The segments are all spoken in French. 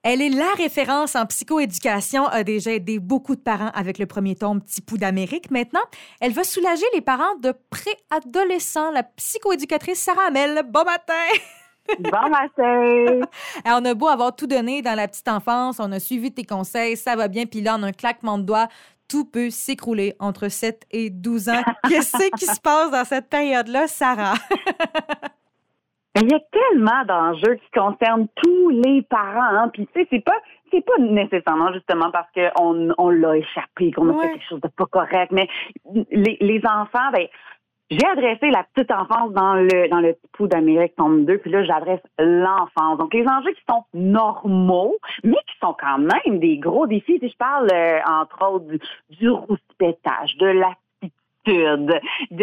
Elle est la référence en psychoéducation, a déjà aidé beaucoup de parents avec le premier tome Petit Pouls d'Amérique. Maintenant, elle va soulager les parents de préadolescents. La psychoéducatrice Sarah Hamel. Bon matin! Bon matin! Alors, on a beau avoir tout donné dans la petite enfance, on a suivi tes conseils, ça va bien, puis là, en un claquement de doigts, tout peut s'écrouler entre 7 et 12 ans. Qu'est-ce qui se passe dans cette période-là, Sarah? Il y a tellement d'enjeux qui concernent tous les parents. Hein. Puis, tu sais, c'est pas nécessairement justement parce qu'on l'a échappé, qu'on a fait quelque chose de pas correct. Mais les enfants, j'ai adressé la petite enfance dans le Petit Pouls d'Amérique tome 2, puis là, j'adresse l'enfance. Donc, les enjeux qui sont normaux, mais qui sont quand même des gros défis. Si je parle, entre autres, du rouspétage, de l'attitude,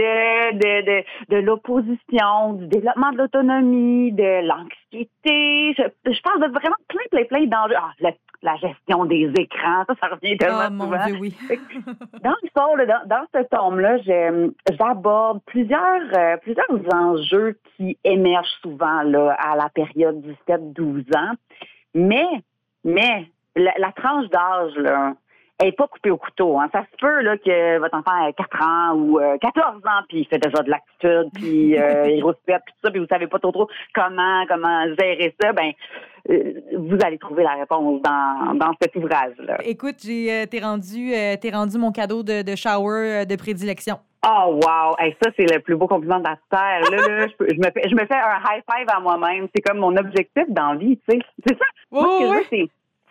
de l'opposition, du développement de l'autonomie, de l'anxiété. Je parle de vraiment plein d'enjeux. La gestion des écrans, ça revient tellement souvent. Mon Dieu, oui. Dans l'histoire, dans ce tome-là, j'aborde plusieurs enjeux qui émergent souvent là, à la période du 7-12 ans. Mais la tranche d'âge, là, elle n'est pas coupée au couteau. Hein. Ça se peut là, que votre enfant ait 4 ans ou 14 ans, puis il fait déjà de l'attitude, puis il rouspète, puis tout ça, puis vous savez pas trop comment gérer ça. Vous allez trouver la réponse dans cet ouvrage-là. Écoute, t'es rendu mon cadeau de shower de prédilection. Oh wow! Hey, ça, c'est le plus beau compliment de la terre. Là, je me fais un high five à moi-même. C'est comme mon objectif dans la vie, tu sais. C'est ça. Moi, ce que je veux,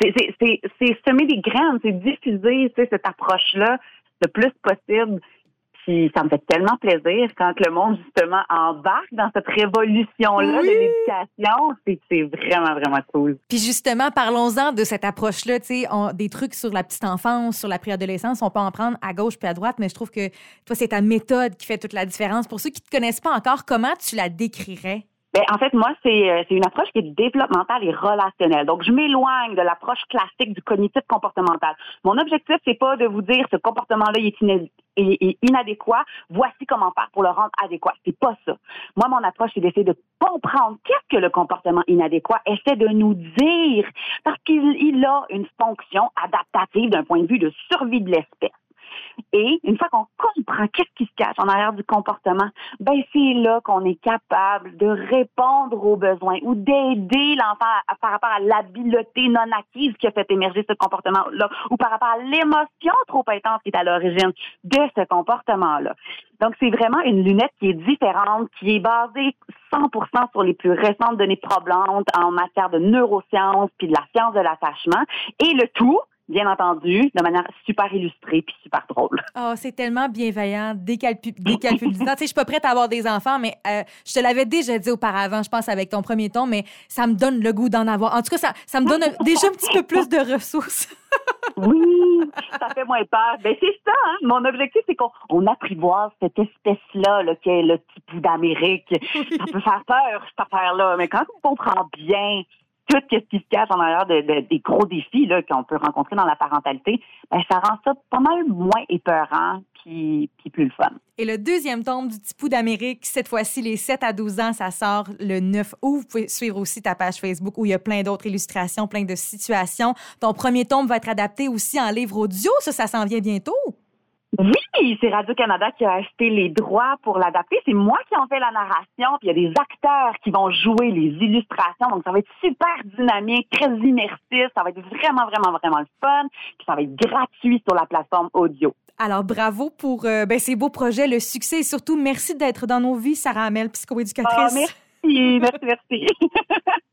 c'est semer des graines, c'est diffuser, tu sais, cette approche-là le plus possible. Puis ça me fait tellement plaisir quand le monde, justement, embarque dans cette révolution-là de l'éducation. C'est vraiment, vraiment cool. Puis justement, parlons-en de cette approche-là, tu sais, des trucs sur la petite enfance, sur la préadolescence, on peut en prendre à gauche puis à droite, mais je trouve que toi, c'est ta méthode qui fait toute la différence. Pour ceux qui ne te connaissent pas encore, comment tu la décrirais? En fait, moi, c'est une approche qui est développementale et relationnelle. Donc, je m'éloigne de l'approche classique du cognitif comportemental. Mon objectif, c'est pas de vous dire ce comportement-là est inadéquat. Voici comment faire pour le rendre adéquat. C'est pas ça. Moi, mon approche, c'est d'essayer de comprendre qu'est-ce que le comportement inadéquat essaie de nous dire, parce qu'il a une fonction adaptative d'un point de vue de survie de l'espèce. Et une fois qu'on comprend qu'est-ce qui se cache en arrière du comportement, c'est là qu'on est capable de répondre aux besoins ou d'aider l'enfant par rapport à l'habileté non acquise qui a fait émerger ce comportement-là ou par rapport à l'émotion trop intense qui est à l'origine de ce comportement-là. Donc, c'est vraiment une lunette qui est différente, qui est basée 100% sur les plus récentes données probantes en matière de neurosciences puis de la science de l'attachement. Et le tout, bien entendu, de manière super illustrée puis super drôle. Oh, c'est tellement bienveillant, décalpulsant. Tu sais, je suis pas prête à avoir des enfants, mais je te l'avais déjà dit auparavant, je pense, avec ton premier ton, mais ça me donne le goût d'en avoir. En tout cas, ça me donne déjà un petit peu plus de ressources. Oui, ça fait moins peur. C'est ça, hein? Mon objectif, c'est qu'on apprivoise cette espèce-là là, qui est le Petit Pouls d'Amérique. Oui. Ça peut faire peur, cette affaire-là, mais quand on comprend bien tout ce qui se cache en arrière des gros défis là, qu'on peut rencontrer dans la parentalité, ça rend ça pas mal moins épeurant puis plus le fun. Et le deuxième tome du Petit Pouls d'Amérique, cette fois-ci, les 7 à 12 ans, ça sort le 9 août. Vous pouvez suivre aussi ta page Facebook où il y a plein d'autres illustrations, plein de situations. Ton premier tome va être adapté aussi en livre audio. Ça s'en vient bientôt. Oui, c'est Radio-Canada qui a acheté les droits pour l'adapter. C'est moi qui en fais la narration, puis il y a des acteurs qui vont jouer les illustrations. Donc, ça va être super dynamique, très immersif. Ça va être vraiment, vraiment, vraiment le fun. Puis ça va être gratuit sur la plateforme audio. Alors, bravo pour ces beaux projets, le succès et surtout, merci d'être dans nos vies, Sarah Hamel, psychoéducatrice. Merci.